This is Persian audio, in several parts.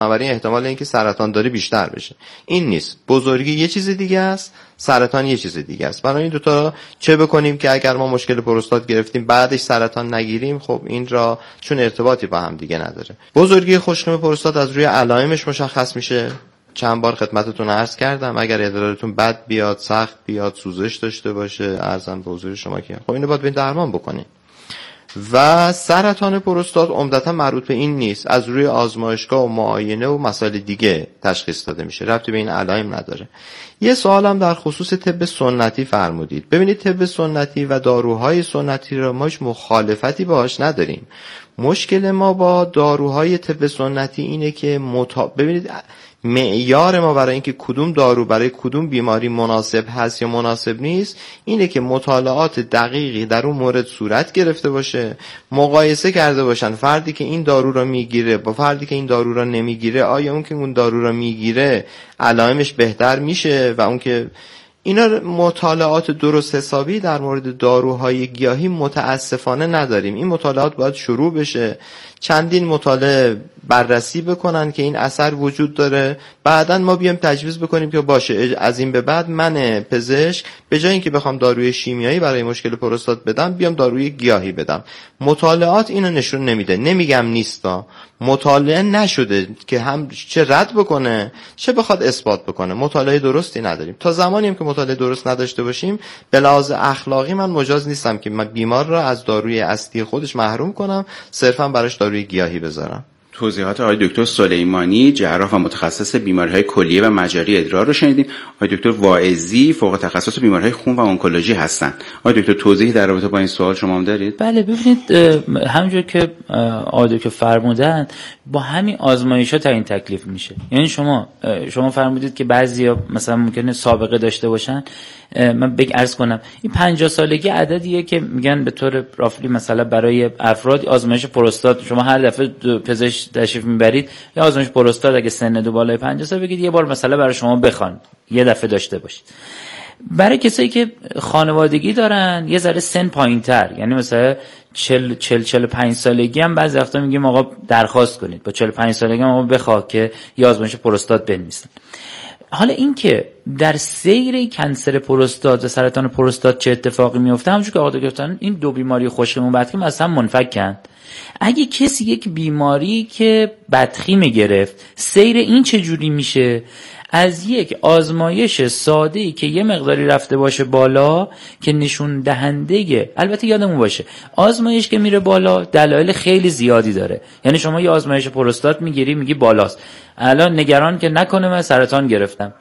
بنابراین احتمال اینکه سرطان داری بیشتر بشه. این نیست. بزرگی یه چیز دیگه است، سرطان یه چیز دیگه است. برای این دوتا چه بکنیم که اگر ما مشکل پروستات گرفتیم بعدش سرطان نگیریم؟ خب این را چون ارتباطی با هم دیگه نداره. بزرگی خوشخیم پروستات از روی علائمش مشخص میشه. چند بار خدمتتون عرض کردم اگر ادرارتون بد بیاد، سخت بیاد، سوزش داشته باشه، عرضم به حضور شما که خب اینو باید به درمان بکنیم. و سرطان پروستات عمدتا مربوط به این نیست، از روی آزمایشگاه و معاینه و مسائل دیگه تشخیص داده میشه، ربطی به این علائم نداره. یه سوالم در خصوص طب سنتی فرمودید. ببینید طب سنتی و داروهای سنتی را ما هیچ مخالفتی باهاش نداریم. مشکل ما با داروهای طب سنتی اینه که ببینید معیار ما برای اینکه کدوم دارو برای کدوم بیماری مناسب هست یا مناسب نیست اینه که مطالعات دقیقی در اون مورد صورت گرفته باشه، مقایسه کرده باشن فردی که این دارو را میگیره با فردی که این دارو را نمیگیره، آیا اون که اون دارو را میگیره علائمش بهتر میشه و اون که اینا مطالعات درست حسابی در مورد داروهای گیاهی متاسفانه نداریم. این مطالعات باید شروع بشه، چندین مطالعه بررسی بکنن که این اثر وجود داره، بعداً ما بیام تجویز بکنیم که باشه از این به بعد من پزشک به جای اینکه بخوام داروی شیمیایی برای مشکل پروستات بدم بیام داروی گیاهی بدم. مطالعات اینو نشون نمیده. نمیگم نیستا، مطالعه نشده که هم چه رد بکنه چه بخواد اثبات بکنه. مطالعه درستی نداریم. تا زمانی هم که مطالعه درست نداشته باشیم به لحاظ اخلاقی من مجاز نیستم که من بیمار را از داروی اصلی خودش محروم کنم صرفا براش داروی گیاهی بذارم. توضیحات آقای دکتر سلیمانی، جراح و متخصص بیماری‌های کلیه و مجاری ادرار رو شنیدیم. آقای دکتر واعظی فوق تخصص بیماری‌های خون و انکولوژی هستن. آقای دکتر توضیحی در رابطه با این سوال شما هم دارید؟ بله ببینید همونجور که آقای دکتر فرمودن با همین آزمایش‌ها تعیین تکلیف میشه. یعنی شما فرمودید که بعضیا مثلا ممکنه سابقه داشته باشن. من عرض کنم این 50 سالگی عددیه که میگن به طور رافلی مثلا برای افراد آزمایش پروستات شما هر دفعه پزشک تشریف میبرید یا آزمایش پروستات اگه سن دو بالای 50 سال بگید یه بار مثلا برای شما بخوان یه دفعه داشته باشید. برای کسایی که خانوادگی دارن یه ذره سن پایین‌تر، یعنی مثلا 45 سالگی هم بعضی وقتا میگیم آقا درخواست کنید با 45 سالگی هم آقا بخواه که یه آزمایش پروستات بنویسن. حالا این که در سیر کنسر پروستات و سرطان پروستات چه اتفاقی میفته، همونجوری که آقا گفتن این دو بیماری خوشخیم و بدخیم اصلا منفکن. اگه کسی یک بیماری که بدخیم گرفت سیر این چه جوری میشه؟ از یک آزمایش ساده‌ای که یه مقداری رفته باشه بالا که نشون دهنده، البته یادمون باشه آزمایش که میره بالا دلایل خیلی زیادی داره. یعنی شما یه آزمایش پروستات میگیری میگی بالاست، الان نگران که نکنه من سرطان گرفتم.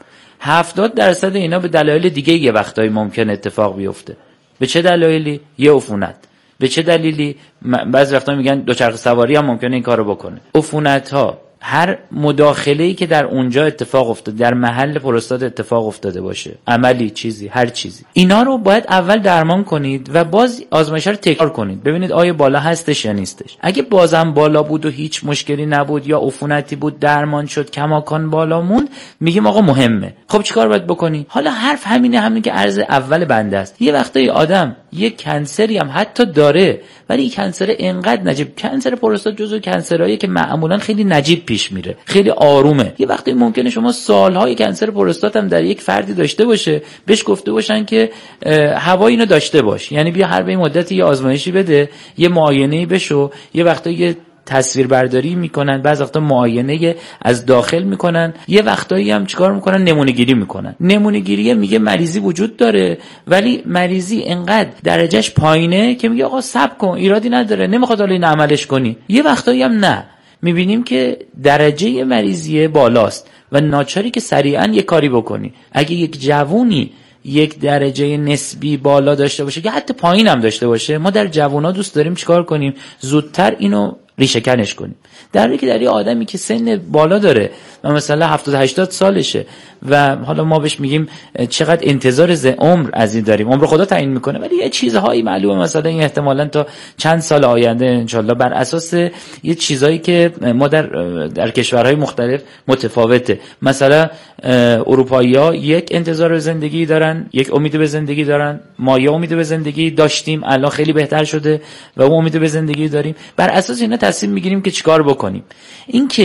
70% اینا به دلایل دیگه یه وقتایی ممکن اتفاق بیفته. به چه دلایلی؟ یه عفونت. به چه دلیلی؟ بعضی وقتا میگن دوچرخه سواری هم ممکنه این کارو بکنه. عفونت‌ها، هر مداخله‌ای که در اونجا اتفاق افتاده، در محل پروستات اتفاق افتاده باشه، عملی چیزی هر چیزی، اینا رو باید اول درمان کنید و باز آزمایش رو تکرار کنید ببینید آیا بالا هستش یا نیستش. اگه بازم بالا بود و هیچ مشکلی نبود یا عفونتی بود درمان شد کماکان بالا موند، میگیم آقا مهمه. خب چیکار باید بکنی؟ حالا حرف همین که عرض اول بنده است. یه وقتایی آدم یک کنسری هم حتی داره ولی این کنسر انقدر نجیب، کنسر پروستات جزو کنسرهایی که معمولا خیلی نجیب پیش میره، خیلی آرومه. یه وقتی ممکنه شما سالهای کنسر پروستات هم در یک فردی داشته باشه، بهش گفته باشن که هوا اینو داشته باش، یعنی بیا هر به مدتی یه آزمایشی بده، یه معاینه‌ای بشو، یه وقتا یه تصویربرداری میکنن، بعضی وقتا معاینه از داخل میکنن، یه وقتایی هم چیکار میکنن؟ نمونه گیری میکنن. نمونه گیری میگه مریضی وجود داره ولی مریضی انقدر درجهش پایینه که میگه آقا صبر کن ایرادی نداره، نمیخواد حالا این عملش کنی. یه وقتایی هم نه، میبینیم که درجه مریضی بالاست و ناچاری که سریعا یه کاری بکنی. اگه یک جوونی یک درجه نسبی بالا داشته باشه که حتی پایین هم داشته باشه، ما در جوونا دوست داریم چیکار کنیم؟ زودتر اینو ریشه کنش کنیم. در حالی که در یه آدمی که سن بالا داره و مثلا 70-80 سالشه و حالا ما بهش میگیم چقدر انتظار عمر از این داریم، عمر خدا تعیین میکنه، ولی یه چیزهایی معلومه مثلا این احتمالاً تا چند سال آینده انشالله بر اساس یه چیزایی که ما در کشورهای مختلف متفاوته. مثلا اروپایی‌ها یک انتظار زندگی دارن، یک امید به زندگی دارن، ما یه امید به زندگی داشتیم الان خیلی بهتر شده و اون امید به زندگی داریم. بر اساس اینا تصمیم میگیریم که چیکار بکنیم. این که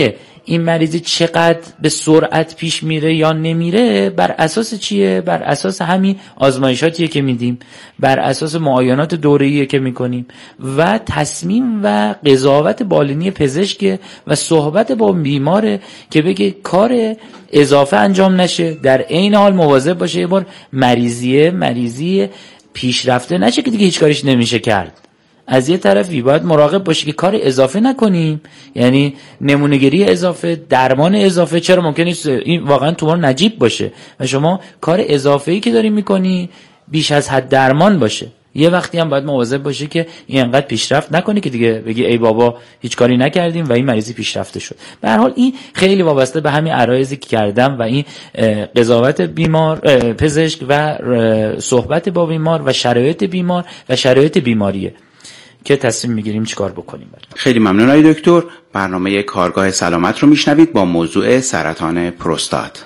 این مریضی چقدر به سرعت پیش میره یا نمیره بر اساس چیه؟ بر اساس همین آزمایشاتیه که میدیم، بر اساس معاینات دوره‌ایه که میکنیم و تصمیم و قضاوت بالینی پزشک و صحبت با بیماره که بگه کار اضافه انجام نشه، در عین حال مواظب باشه یه بار مریضی پیشرفته نشه که دیگه هیچ کاریش نمیشه کرد. از یه طرفی باید مراقب باشی که کار اضافه نکنیم، یعنی نمونه‌گیری اضافه، درمان اضافه. چرا ممکنه این واقعا تومور نجیب باشه و شما کار اضافه‌ای که داری میکنی بیش از حد درمان باشه. یه وقتی هم باید مواظب باشی که این انقدر پیشرفت نکنی که دیگه بگی ای بابا هیچ کاری نکردیم و این مریضی پیشرفته شد. به هر حال این خیلی وابسته به همین عرایضی که کردم و این قضاوت بیمار پزشک و صحبت با بیمار و شرایط بیمار و شرایط بیماریه که تصمیم میگیریم چیکار بکنیم. خیلی ممنون آقای دکتر. برنامه کارگاه سلامت رو میشنوید با موضوع سرطان پروستات.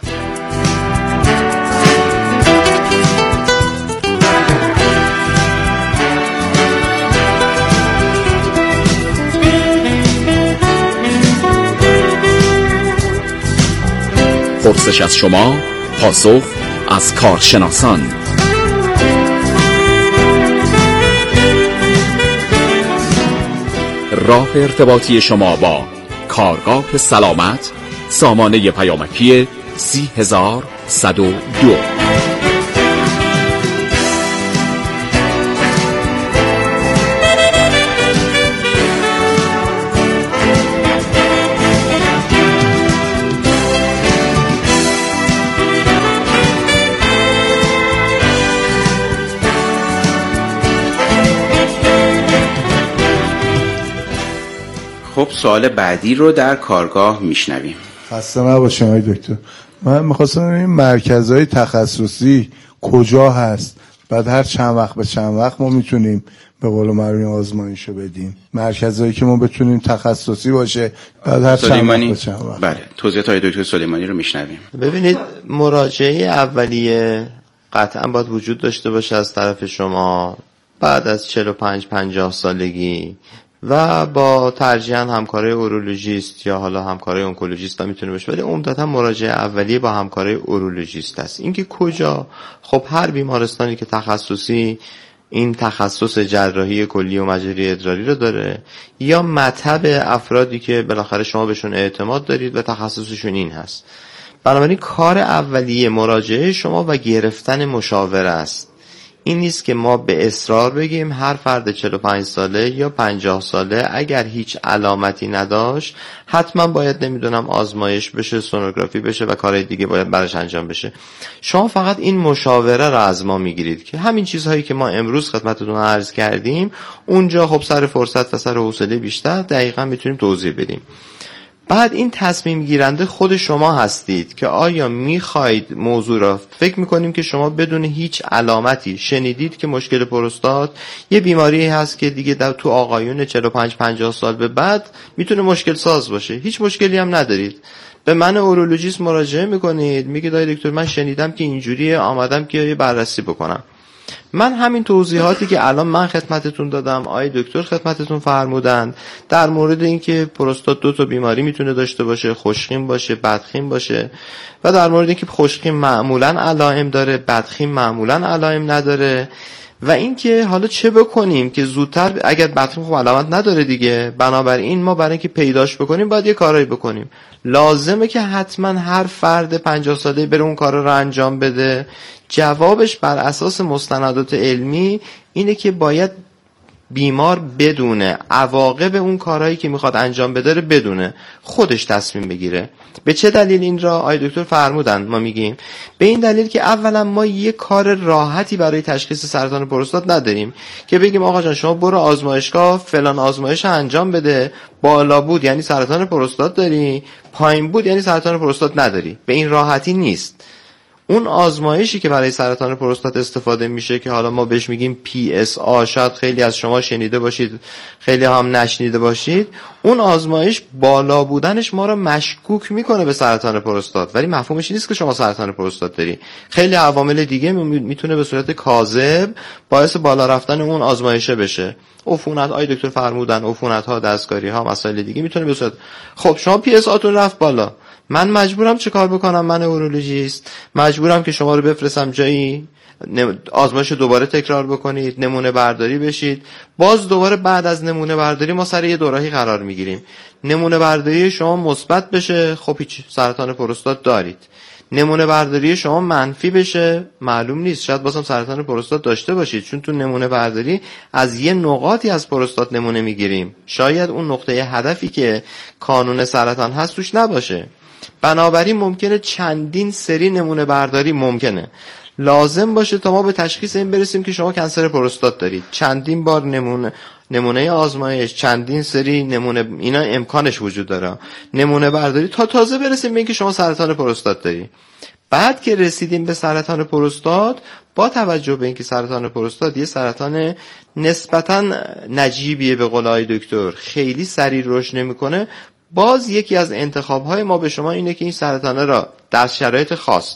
پرسش از شما، پاسخ از کارشناسان. راه ارتباطی شما با کارگاه سلامت، سامانه پیامکی 30102. خب سوال بعدی رو در کارگاه میشنویم. خسته نباشین آقای دکتر. من می‌خواستم این مرکزهای تخصصی کجا هست؟ بعد هر چند وقت ما میتونیم به قول معروف آزمایشو بدیم. مرکزایی که ما بتونیم تخصصی باشه بعد هر چند وقت. بله، توضیحات آقای دکتر سلیمانی رو میشنویم. ببینید، مراجعه اولیه قطعا باید وجود داشته باشه از طرف شما بعد از 45-50 سالگی و با ترجیحاً همکارای اورولوژیست یا حالا همکارای اونکولوژیست هم میتونه باشه، ولی عمدتاً مراجعه اولیه با همکارای اورولوژیست است. اینکه کجا؟ خب هر بیمارستانی که تخصصی این تخصص جراحی کلی و مجاری ادراری رو داره یا مطب افرادی که بالاخره شما بهشون اعتماد دارید و تخصصشون این هست. بنابراین کار اولیه مراجعه شما و گرفتن مشاوره است. این نیست که ما به اصرار بگیم هر فرد 45 ساله یا 50 ساله اگر هیچ علامتی نداشت حتما باید نمیدونم آزمایش بشه، سونوگرافی بشه و کارهای دیگه باید براش انجام بشه. شما فقط این مشاوره را از ما میگیرید که همین چیزهایی که ما امروز خدمتتون عرض کردیم اونجا خب سر فرصت و سر حوصله بیشتر دقیقاً میتونیم توضیح بدیم. بعد این تصمیم گیرنده خود شما هستید که آیا میخواید موضوع را، فکر میکنیم که شما بدون هیچ علامتی شنیدید که مشکل پروستات یه بیماری هست که دیگه تو آقایون 45-50 سال به بعد میتونه مشکل ساز باشه، هیچ مشکلی هم ندارید، به من اورولوژیست مراجعه میکنید، میگید آقای دکتر من شنیدم که اینجوریه، آمدم که یه بررسی بکنم. من همین توضیحاتی که الان من خدمتتون دادم آقای دکتر خدمتتون فرمودن در مورد اینکه پروستات 2 تا بیماری میتونه داشته باشه، خوشخیم باشه، بدخیم باشه، و در مورد اینکه خوشخیم معمولاً علائم داره، بدخیم معمولاً علائم نداره، و اینکه حالا چه بکنیم که زودتر، اگر بدخیم خب علامت نداره دیگه، بنابراین ما برای اینکه پیداش بکنیم باید یه کارایی بکنیم. لازمه که حتما هر فرد 50 ساله بره اون کارا رو انجام بده؟ جوابش بر اساس مستندات علمی اینه که باید بیمار بدونه عواقب اون کارهایی که میخواد انجام بده رو بدونه، خودش تصمیم بگیره. به چه دلیل این را آقای دکتر فرمودن؟ ما میگیم به این دلیل که اولا ما یه کار راحتی برای تشخیص سرطان پروستات نداریم که بگیم آقا جان شما برو آزمایشگاه فلان آزمایش انجام بده، بالا بود یعنی سرطان پروستات داری، پایین بود یعنی سرطان پروستات نداری. به این راحتی نیست. اون آزمایشی که برای سرطان پروستات استفاده میشه که حالا ما بهش میگیم PSA، شاید خیلی از شما شنیده باشید، خیلی هم نشنیده باشید. اون آزمایش بالا بودنش ما رو مشکوک میکنه به سرطان پروستات، ولی مفهومش نیست که شما سرطان پروستات داری. خیلی عوامل دیگه میتونه به صورت کاذب باعث بالا رفتن اون آزمایشه بشه. عفونت، آی دکتر فرمودن، عفونت ها، دستکاری ها، مسائل دیگه میتونه به صورت. خب شما PSA تون رفت بالا، من مجبورم چه کار بکنم؟ من اورولوژیست مجبورم که شما رو بفرستم جایی، آزمایش دوباره تکرار بکنید، نمونه برداری بشید. باز دوباره بعد از نمونه برداری ما سر یه دوراهی قرار میگیریم. نمونه برداری شما مثبت بشه، خب هیچ، سرطان پروستات دارید. نمونه برداری شما منفی بشه، معلوم نیست، شاید بازم سرطان پروستات داشته باشید، چون تو نمونه برداری از یه نقاطی از پروستات نمونه میگیریم، شاید اون نقطه هدفی که کانون سرطان هست توش نباشه. بنابراین ممکنه چندین سری نمونه برداری ممکنه لازم باشه تا ما به تشخیص این برسیم که شما کنسر پروستات دارید. چندین بار نمونه آزمایش، چندین سری نمونه، اینا امکانش وجود داره، نمونه برداری تا تازه برسیم به اینکه شما سرطان پروستات دارید. بعد که رسیدیم به سرطان پروستات، با توجه به اینکه سرطان پروستات یه سرطان نسبتاً نجیبیه به قول آقای دکتر، خیلی سریع رشد نمیکنه، باز یکی از انتخاب‌های ما به شما اینه که این سرطانه را در شرایط خاص،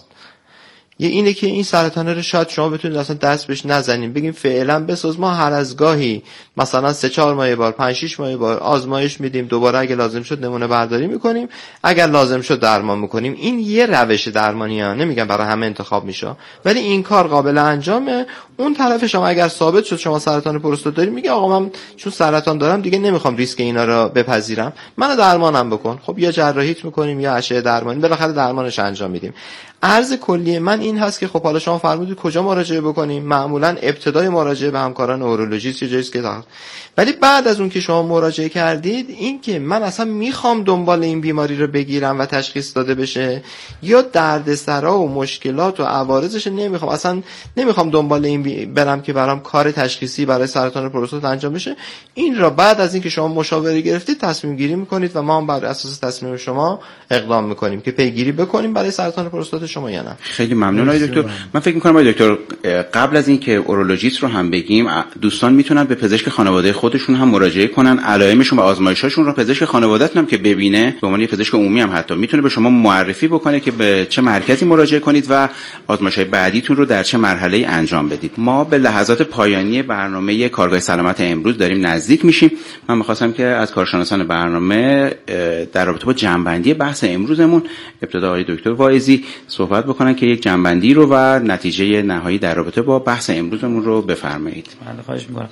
یه اینه که این سرطانه رو شاید شما بتونید اصلا دست بهش نزنیم، بگیم فعلا بساز، ما هر از گاهی مثلا 3-4 ماه بار، 5-6 ماه بار آزمایش میدیم، دوباره اگه لازم شد نمونه برداری میکنیم، اگر لازم شد درمان میکنیم. این یه روش درمانیه، نمیگم برای همه انتخاب میشه، ولی این کار قابل انجامه. اون طرف شما اگر ثابت شد شما سرطان پروستات داری، میگه آقا من چون سرطان دارم دیگه نمیخوام ریسک اینا رو بپذیرم، منو درمانم بکن. خب یا جراحیت میکنیم یا اشعه درمانی، بالاخره درمانش انجام میدیم. عرض کلی من این هست که خب حالا شما فرمودید کجا مراجعه بکنیم؟ معمولا ابتدای مراجعه به همکاران اورولوژیست یه جاییست که دارم. ولی بعد از اون که شما مراجعه کردید، این که من اصلا میخوام دنبال این بیماری رو بگیرم و تشخیص داده بشه، یا دردسرا و مشکلات و عوارضش نمیخوام، اصلا نمیخوام دنبال این برم که برام کار تشخیصی برای سرطان پروستات انجام بشه، این را بعد از اینکه شما مشاوره گرفتید تصمیم گیری میکنید و ما هم بر اساس تصمیم شما اقدام میکنیم که پیگیری بکنیم برای سرطان پروستات شما یا نه. خیلی ممنون آقای دکتر. من فکر می‌کنم آقای دکتر قبل از اینکه اورولوژیست رو هم بگیم، دوستان میتونن به پزشک خانواده خودشون هم مراجعه کنن، علائمشون و آزمایشاشون رو پزشک خانواده‌تون هم که ببینه، به عنوان یه پزشک عمومی هم حتی میتونه به شما معرفی بکنه که به چه مرکزی مراجعه کنید و آزمایش‌های بعدیتون رو در چه مرحله‌ای انجام بدید. ما به لحظات پایانی برنامه کارگاه سلامت امروز داریم نزدیک میشیم. من می‌خواستم که از کارشناسان برنامه در رابطه با جنبندی بحث امروزمون ابتدا آقای دکتر واعظی صحبت بکنن که یک جنبندی رو و نتیجه نهایی در رابطه با بحث امروزمون رو بفرمایید. بله خواهش می‌کنم.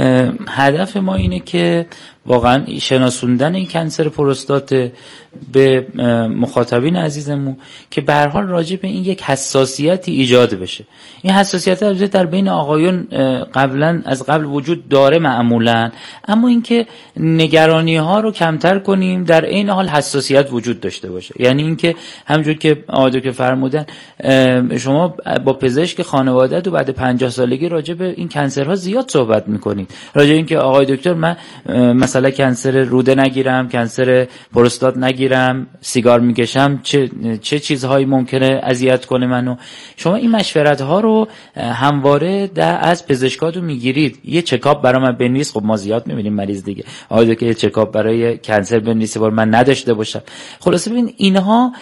هدف ما اینه که واقعا شناسوندن این کنسر پروستات به مخاطبین عزیزمون که به هر حال راجع به این یک حساسیتی ایجاد بشه. این حساسیت البته در بین آقایون از قبل وجود داره معمولا، اما اینکه نگرانی ها رو کمتر کنیم، در عین حال حساسیت وجود داشته باشه. یعنی اینکه همونجور که آقای دکتر فرمودن، شما با پزشک خانواده تو بعد 50 سالگی راجع به این کنسرها زیاد صحبت میکنید، راجع به اینکه آقای دکتر من مثلا کنسر روده نگیرم، کنسر پروستات نگیرم، سیگار میکشم، چه چیزهایی ممکنه اذیت کنه منو. شما این مشورت ها رو همواره از پزشکاتون میگیرید. یه چکاپ برای من بنویس، خب ما زیاد میبینیم مریض دیگه، آقا که یه چکاپ برای کنسر بنویس بار من نداشته باشم. خلاصه ببین اینها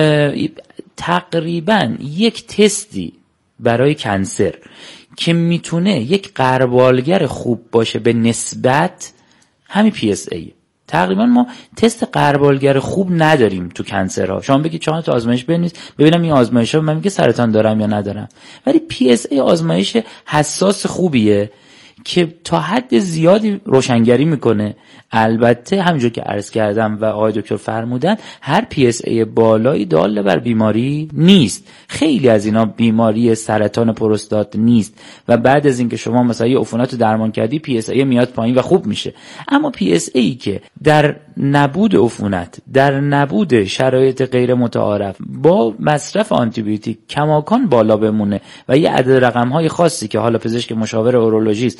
تقریبا یک تستی برای کنسر که میتونه یک غربالگر خوب باشه به نسبت همین PSA. تقریبا ما تست غربالگر خوب نداریم تو کنسرها. شما بگید 4 تا آزمایش بنویس ببینم این آزمایشا من میگه سرطان دارم یا ندارم، ولی PSA آزمایش حساس خوبیه که تا حد زیادی روشنگری میکنه. البته همونجور که عرض کردم و آقای دکتر فرمودن، هر PSA بالایی دال بر بیماری نیست. خیلی از اینا بیماری سرطان پروستات نیست و بعد از اینکه شما مثلا یه عفونت رو درمان کردی PSA میاد پایین و خوب میشه. اما PSA که در نبود عفونت، در نبود شرایط غیر متعارف، با مصرف آنتیبیوتیک کماکان بالا بمونه و یه عدد رقم‌های خاصی که حالا پزشک مشاور اورولوژیست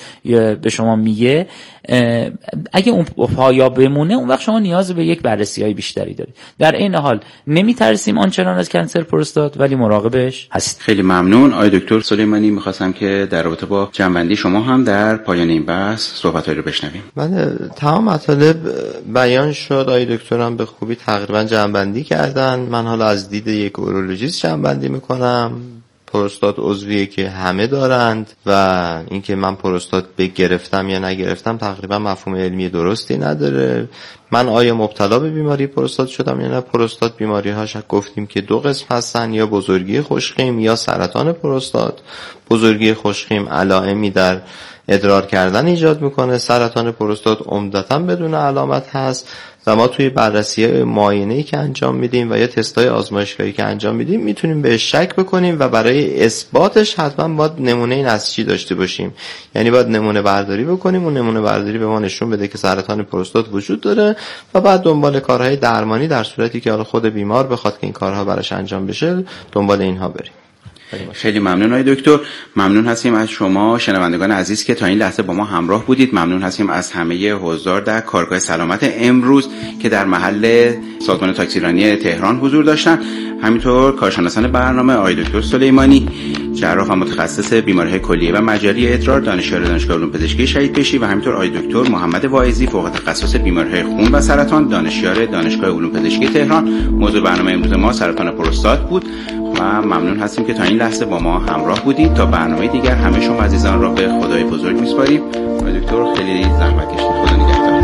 به شما میگه، اگه اون پایا بمونه اون وقت شما نیاز به یک بررسی‌های بیشتری دارید. در این حال نمیترسیم آنچنان از کنسر پروستات، ولی مراقبش هست. خیلی ممنون آقای دکتر سلیمانی. می‌خواستم که در رابطه با جنبندی شما هم در پایان این بحث صحبت‌هایی رو بشنویم. بله، تمام مطالب بیان شد. آقای دکترم به خوبی تقریبا جنبندی کردن. من حالا از دید یک اورولوژیست جنبندی میکنم. پروستات عضویه که همه دارند و اینکه من پروستات بگرفتم یا نگرفتم تقریبا مفهوم علمی درستی نداره. من آیا مبتلا به بیماری پروستات شدم یا نه؟ پروستات بیماری هاش گفتیم که دو قسم هستن، یا بزرگی خوشخیم یا سرطان پروستات. بزرگی خوشخیم علائمی در ادرار کردن ایجاد میکنه، سرطان پروستات عمدتاً بدون علامت هست و ما توی بررسی معاینه‌ای که انجام میدیم و یا تستای آزمایشگاهی که انجام میدیم میتونیم بهش شک بکنیم و برای اثباتش حتما باید نمونه نسجی داشته باشیم. یعنی باید نمونه برداری بکنیم، اون نمونه برداری به ما نشون بده که سرطان پروستات وجود داره و بعد دنبال کارهای درمانی در صورتی که حالا خود بیمار بخواد که این کارها براش انجام بشه دنبال اینها بریم. خیلی ممنون آقای دکتر. ممنون هستیم از شما شنوندگان عزیز که تا این لحظه با ما همراه بودید. ممنون هستیم از همه حضار در کارگاه سلامت امروز که در محل سازمان تاکسیرانی تهران حضور داشتن. همینطور کارشناسان برنامه آقای دکتر سلیمانی، جراح و متخصص بیماری‌های کلیه و مجاری ادرار، دانشیار دانشگاه علوم پزشکی شهیدکشی، و همینطور آقای دکتر محمد واعظی، فوق تخصص بیماری‌های خون و سرطان، دانشیار دانشگاه علوم پزشکی تهران. موضوع برنامه امروز ما سرطان پروستات بود و ممنون هستیم که تا این لحظه با ما همراه بودید. تا برنامه دیگر همه شما عزیزان را به خدای بزرگ می‌سپاریم. آقای دکتر خیلی زحمت کشیدید. خدا نگهدار.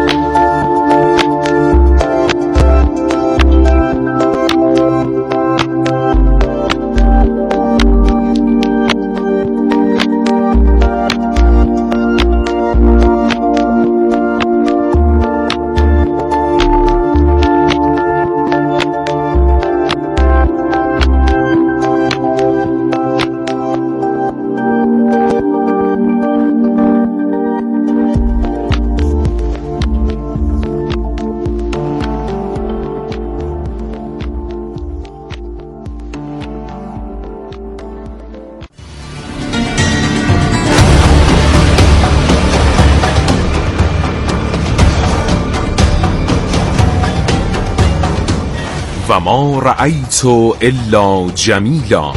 و ما رأیت الا جمیلا.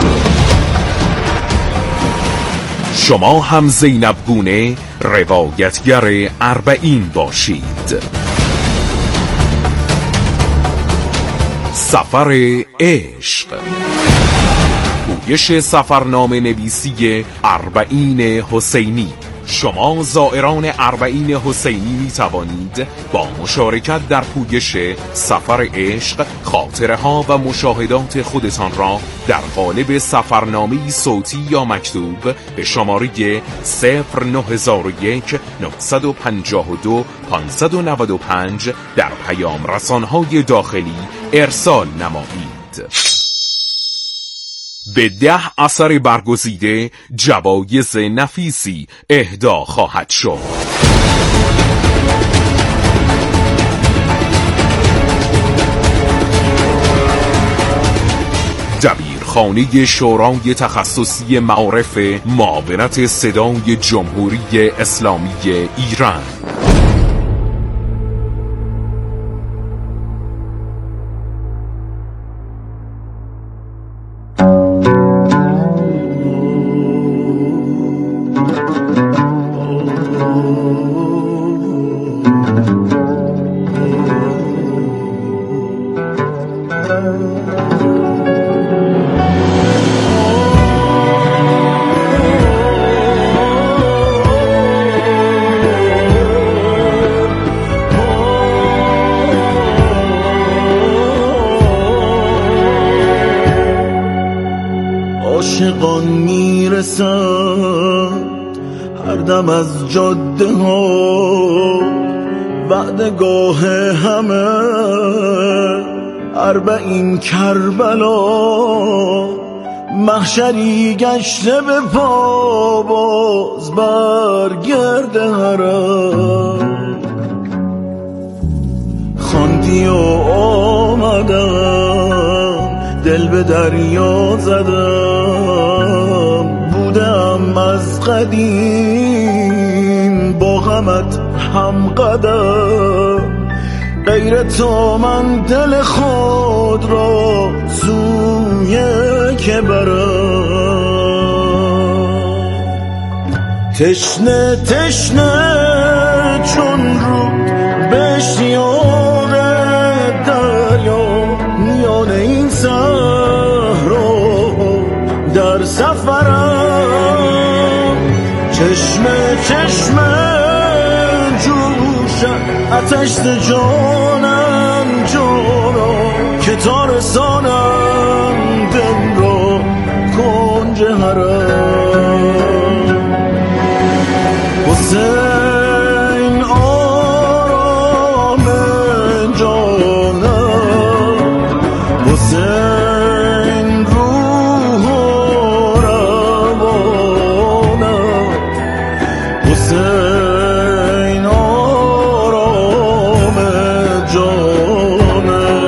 شما هم زینب گونه روایتگر 40 باشید. سفر عشق، پویش سفرنامه نویسی 40 حسینی. شما زائران 40 حسینی می توانید با مشارکت در پویش سفر عشق خاطره ها و مشاهدات خودتان را در قالب سفرنامه صوتی یا مکتوب به شماره 09001 952 595 در پیام رسانهای داخلی ارسال نمایید. به 10 اثر برگزیده جوایز نفیسی اهدا خواهد شد. دبیرخانه شورای تخصصی معارف معاونت صدای جمهوری اسلامی ایران. عاشقان میرسند هر دم از جاده ها، وعدگاه همه 40 کربلا. محشری گشته به پا باز برگرد حرم. خواندی و آمدم دل به دریا زدم، بودم کردم از قدیم با غمت هم قدم، غیر تو من دل خود را سوی که برم. تشنه تشنه چون رود به اشتیاق دریا، میان این صحرا در سفرم. چشمه چشمه جوشم آتش ز جانم جانا، که تا رسانم دل را کنج حرم. حسین آرام جانم، حسین روح و روانم، حسین آرام جانم،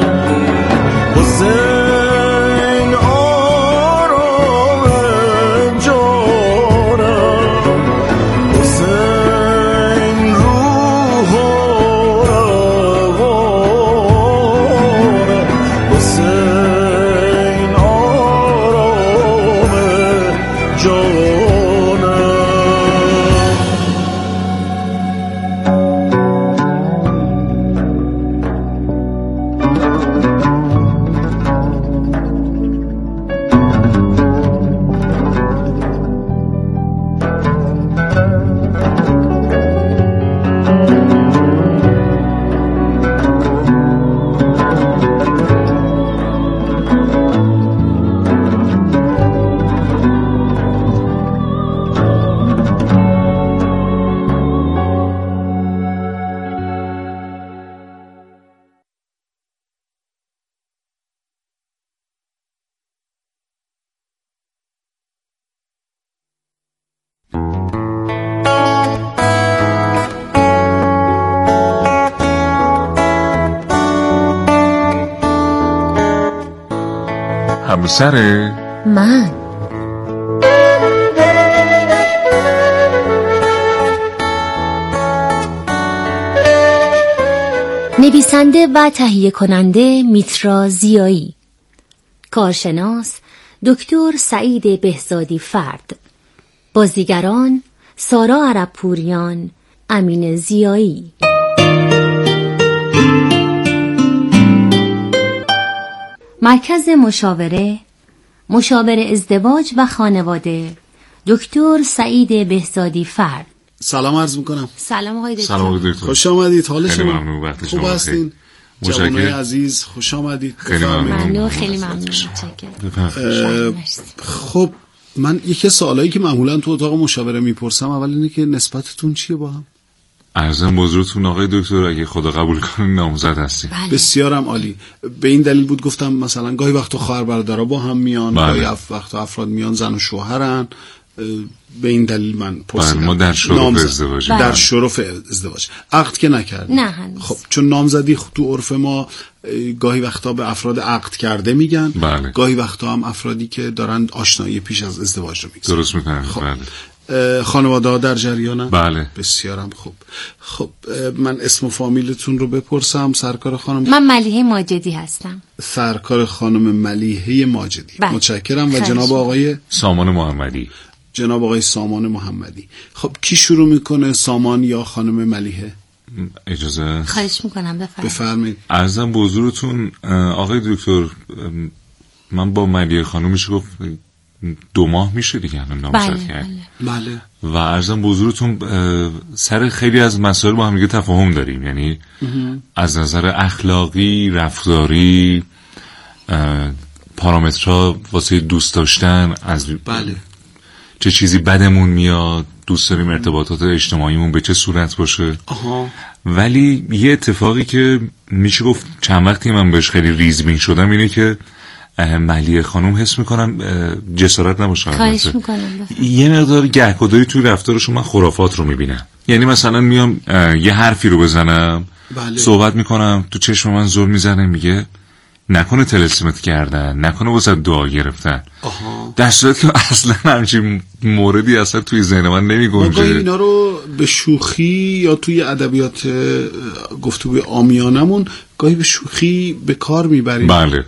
حسین آرام جانم، حسین روح و روانم، حسین آرام جانم. همسر من نویسنده و تهیه کننده میترا ضیایی، کارشناس دکتر سعید بهزادی فرد، بازیگران سارا عربپوریان، امین ضیایی. مرکز مشاور ازدواج و خانواده دکتر سعید بهزادی فرد. سلام عرض میکنم. سلام آقای دکتر. سلام آقای دکتر. خوش آمدید. حال خیلی شما ممنون. وقت خوب شما هستین؟ جوانای عزیز خوش آمدید. خیلی ممنون. خیلی ممنون. خب من یکی سوالایی که معمولا تو اتاق مشاوره میپرسم اول اینه که نسبتتون چیه با هم؟ عرضم بزرگتون آقای دکتر اگه خدا قبول کنه نامزد هستیم. بسیارم عالی. به این دلیل بود گفتم مثلا گاهی وقتا خواهر برادرها با هم میان، گاهی وقتا افراد میان زن و شوهرن. به این دلیل من پرسیدم. ما در شرف ازدواج. در شرف ازدواج. عقد که نکردیم. نه هنوز. خب چون نامزدی تو عرف ما گاهی وقتا به افراد عقد کرده میگن. بله. گاهی وقتا هم افرادی که دارن آشنایی پیش از ازدواج رو میگن. درست میکنن. خب. بله. خانواده ها در جریانن؟ بله. بسیارم خوب. خب من اسم و فامیلتون رو بپرسم. سرکار خانم؟ من ملیحه ماجدی هستم. سرکار خانم ملیحه ماجدی. بله. متشکرم. و جناب آقای سامان محمدی. جناب آقای سامان محمدی. خب کی شروع میکنه، سامان یا خانم ملیحه؟ اجازه خواهش میکنم بفرمایید. عرضم به حضورتون آقای دکتر، من با ملیحه خانم میشه گفت 2 ماه میشه دیگه الان نامزد کرد. بله. و عرضم به حضورتون سر خیلی از مسائل با هم دیگه تفاهم داریم، یعنی از نظر اخلاقی، رفتاری، پارامترها واسه دوست داشتن، از بله. چه چیزی بدمون میاد، دوست داریم ارتباطات اجتماعیمون به چه صورت باشه. ولی یه اتفاقی که میشه گفت چند وقتی من بهش خیلی ریزبین شدم اینه که ملیحه خانم حس میکنم جسارت نباشه. خواهش میکنم. یه مقدار گهگداری توی رفتارشون من خرافات رو میبینم. یعنی مثلا میام یه حرفی رو بزنم، بله. صحبت میکنم، تو چشم من زل میزنه، میگه نکنه طلسمت کردن، نکنه واسه دعا گرفتن. در صورتی که اصلا همچین موردی اصلا توی ذهن من نمی گنجه. ما اینا رو به شوخی یا توی ادبیات گفتگوی عامیانمون گاهی به شوخی به کار میبریم. بله.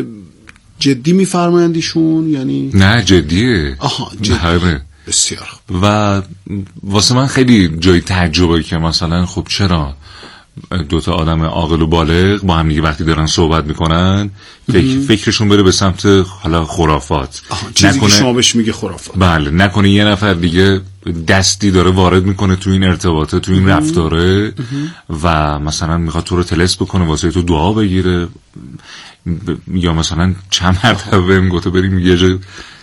جدی میفرمایندیشون یعنی؟ نه جدیه. جدیه. بسیار. و واسه من خیلی جای تعجبه که مثلا خب چرا دوتا آدم عاقل و بالغ با هم دیگه وقتی دارن صحبت میکنن فکرشون بره به سمت حالا خرافات، چیزی که شما بهش میگه خرافات. بله، نکنه یه نفر دیگه دستی داره وارد میکنه تو این ارتباطه، تو این رفتاره و مثلا میخواد تو رو طلسم بکنه واسه تو دعا بگیره، یا مثلا چند مرتبه بهم گفته بریم یه جا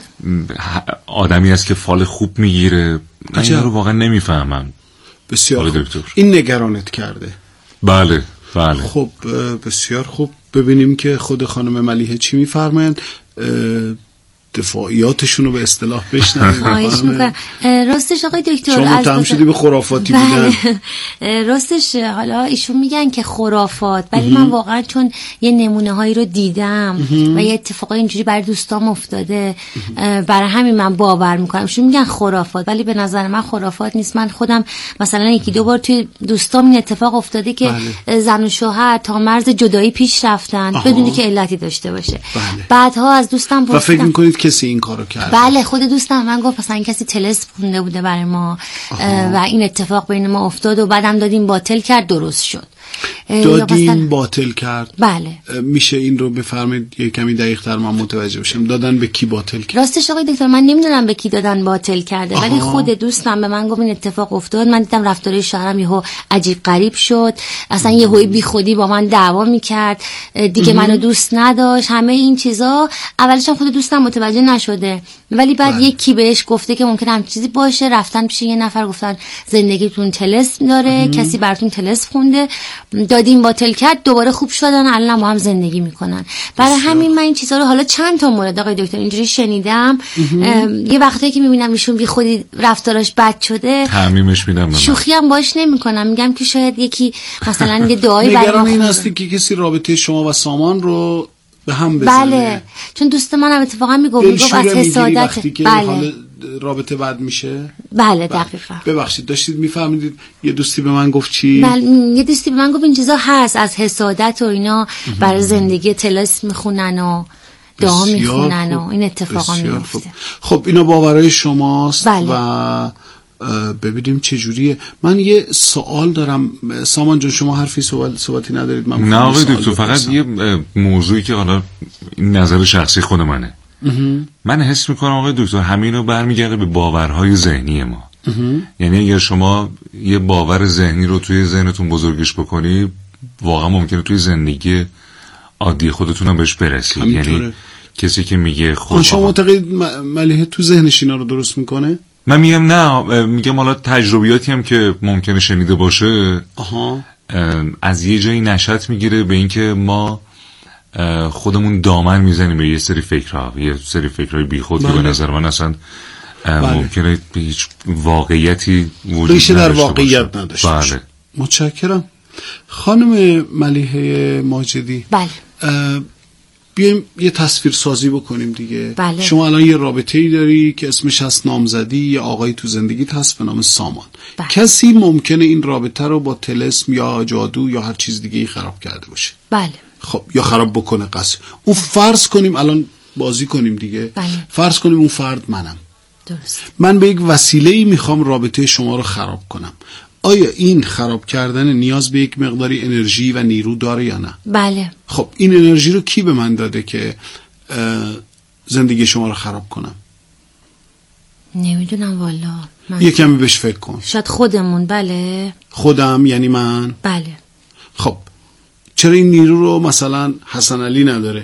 آدمی هست که فال خوب میگیره. من این رو واقعا نمیفهمم. بسیار خوب. این نگرانت کرده؟ بله بله. خب بسیار خوب. ببینیم که خود خانم ملیحه چی میفرمایند، دفاعیاتشون رو به اصطلاح بشنویم. راستش آقای دکتر شما متهم شدی به خرافاتی بودن. راستش حالا ایشون میگن که خرافات، ولی من واقعا چون یه نمونه هایی رو دیدم و یه اتفاقای اینجوری برای دوستام افتاده، برای همین من باور میکنم. ایشون میگن خرافات ولی به نظر من خرافات نیست. من خودم مثلا یکی دو بار توی دوستام این اتفاق افتاده که زن و شوهر تا مرز جدایی پیش رفتن بدونی که علتی داشته باشه. بعدها از دوستم پرسیدم فکر میکنید کسی این کارو کرده؟ بله، خود دوستم من گفت مثلا کسی طلسم خونده بوده برای ما و این اتفاق بین ما افتاد و بعدم دادیم باطل کرد درست شد. دادیم باطل کرد. بله. میشه این رو بفرمایید یه کمی دقیق تر من متوجه بشم؟ دادن به کی باطل کرد؟ راستش آقای دکتر من نمیدونم به کی دادن باطل کرده، ولی خود دوستم به من گفت این اتفاق افتاد. من دیدم رفتارهای شوهرم یهو عجیب غریب شد، اصلا یهو بی خودی با من دعوا میکرد، دیگه منو دوست نداشت. همه این چیزا اولش خود دوستم متوجه نشده، ولی بعد یکی بهش گفته که ممکنه هم چیزی باشه. رفتن پیش یه نفر گفتن زندگیتون طلسم داره، کسی براتون طلسم خونده، دادیم باطل کرد، دوباره خوب شدن، الان با هم زندگی میکنن. برای همین من این چیزا رو حالا چند تا مورد آقای دکتر اینجوری شنیدم. یه وقتایی که میبینم ایشون بی خودی رفتارش بد شده تعمیمش میدم، شوخی هم باش نمیکنم، میگم که شاید یکی مثلا یه دعایی برای نگران این هستی که کسی رابطه شما و سامان رو به هم بزنه. بله، چون دوست منم اتفاقا میگفت از حسادت. بله، رابطه بد میشه. بله دقیقاً. ببخشید داشتید میفهمیدید یه دوستی به من گفت چی؟ بله، یه دوستی به من گفت این چیزا هست، از حسادت و اینا برای زندگی طلسم میخونن و دعا میخونن و این اتفاقا میفته. خب اینا باورای شماست. بله. و ببینیم چه جوریه. من یه سوال دارم. سامان جان شما حرفی صحبتی ندارید؟ من نه آقای دکتر، فقط یه موضوعی که حالا این نظر شخصی خود منه. من حس میکنم آقای دکتر همین رو برمیگرده به باورهای ذهنی ما. یعنی اگر شما یه باور ذهنی رو توی ذهنتون بزرگش بکنی، واقعا ممکنه توی زندگی عادی خودتون هم بهش برسید. یعنی کسی که میگه خب شما معتقد ملیحه تو ذهنش اینا رو درست میکنه؟ من میگم نه، میگم حالا تجربیاتی هم که ممکنه شنیده باشه از یه جایی نشأت میگیره به اینکه ما خودمون دامن میزنیم به یه سری فکرهای بیخود که به نظر من اصلا ممکنه هیچ واقعیتی وجود ریشه در واقعیت نداشته باشه. متشکرم. خانم ملیحه ماجدی، بله، بیایم یه تصویر سازی بکنیم دیگه. بله. شما الان یه رابطه‌ای داری که اسمش هست نامزدی، یه آقایی تو زندگیت هست به نام سامان. بله. کسی ممکنه این رابطه رو با طلسم یا جادو یا هر چیز دیگه‌ای خراب کرده باشه. بله. خب یا خراب بکنه قصد. اون فرض کنیم الان بازی کنیم دیگه. بله. فرض کنیم اون فرد منم. درست. من به یک وسیله‌ای میخوام رابطه شما رو خراب کنم. آیا این خراب کردن نیاز به یک مقداری انرژی و نیرو داره یا نه؟ بله. خب این انرژی رو کی به من داده که زندگی شما رو خراب کنم؟ نمیدونم والا. یه کمی بهش فکر کن. شاید خودمون. بله. خودم یعنی من؟ بله. خب چرا این نیرو رو مثلا حسن علی نداره؟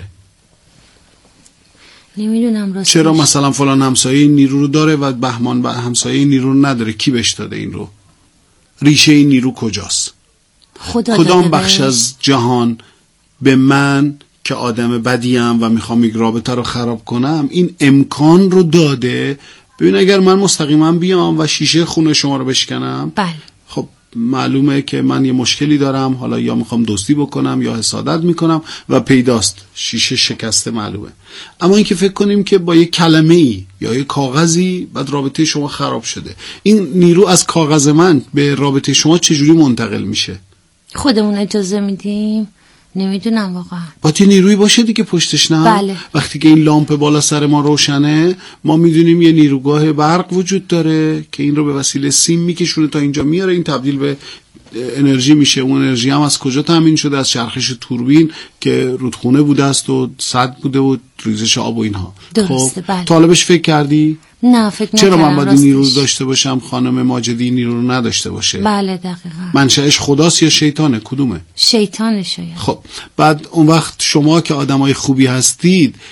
نمیدونم راستش. چرا مثلا فلان همسایه این نیرو رو داره و بهمان همسایه این نیرو رو نداره؟ کی بهش داده این رو؟ ریشه این نیرو کجاست؟ کدام بخش از جهان به من که آدم بدیم و میخوام یک رابطه رو خراب کنم این امکان رو داده؟ ببین اگر من مستقیما بیام و شیشه خونه شما رو بشکنم، بله، خب معلومه که من یه مشکلی دارم، حالا یا میخوام دوستی بکنم یا حسادت میکنم و پیداست، شیشه شکسته معلومه. اما اینکه فکر کنیم که با یه کلمه ای یا یه کاغذی بعد رابطه شما خراب شده، این نیرو از کاغذ من به رابطه شما چجوری منتقل میشه؟ خودمون اجازه میدیم؟ نمیدونم واقعا. باید یه نیروی باشه دیگه پشتش، نه؟ بله. وقتی که این لامپ بالا سر ما روشنه، ما میدونیم یه نیروگاه برق وجود داره که این رو به وسیله سیم میکشونه تا اینجا میاره، این تبدیل به انرژی میشه. اون انرژی هم از کجا تامین شده؟ از چرخش توربین که رودخونه بوده است و سد بوده و ریزش آب و اینها. درسته. بله. طالبش فکر کردی؟ نه فکر نکردم. چرا من باید این نیرو داشته باشم خانم ماجدی این نیرو رو نداشته باشه؟ بله دقیقاً. منشأش خداست یا شیطانه؟ کدومه؟ شیطانه شاید. خب بعد اون وقت شما که آدمای خوبی هستید